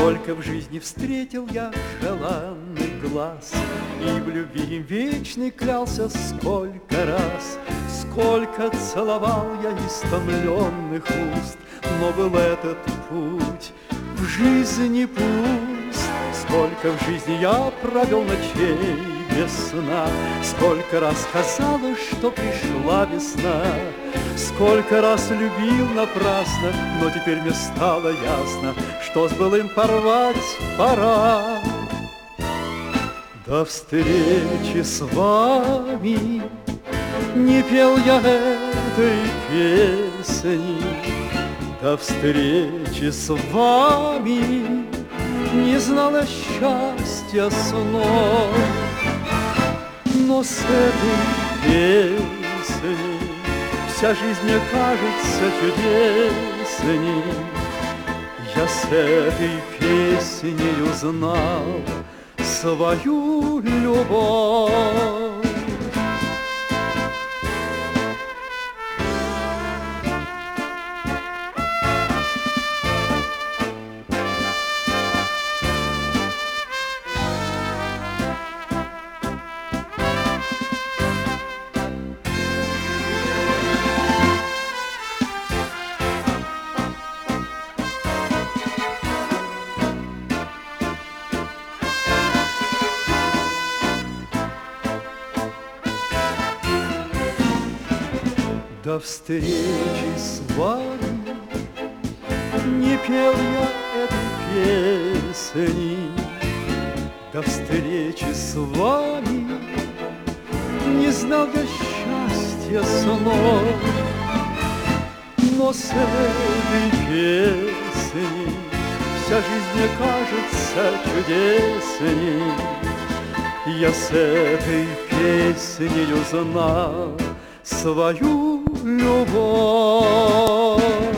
Сколько в жизни встретил я желанных глаз, и в любви им вечной клялся сколько раз. Сколько целовал я истомленных уст, но был этот путь в жизни пуст. Сколько в жизни я провел ночей без сна, сколько раз казалось, что пришла весна. Сколько раз любил напрасно, но теперь мне стало ясно, что с былым порвать пора. До встречи с вами не пел я этой песни, до встречи с вами не знал я счастья снов. Но с этой песней вся жизнь мне кажется чудесней. Я с этой песней узнал свою любовь. До встречи с вами не пел я этой песни, до встречи с вами не знал я счастья снов. Но с этой песней вся жизнь мне кажется чудесней. Я с этой песней узнал свою любовь.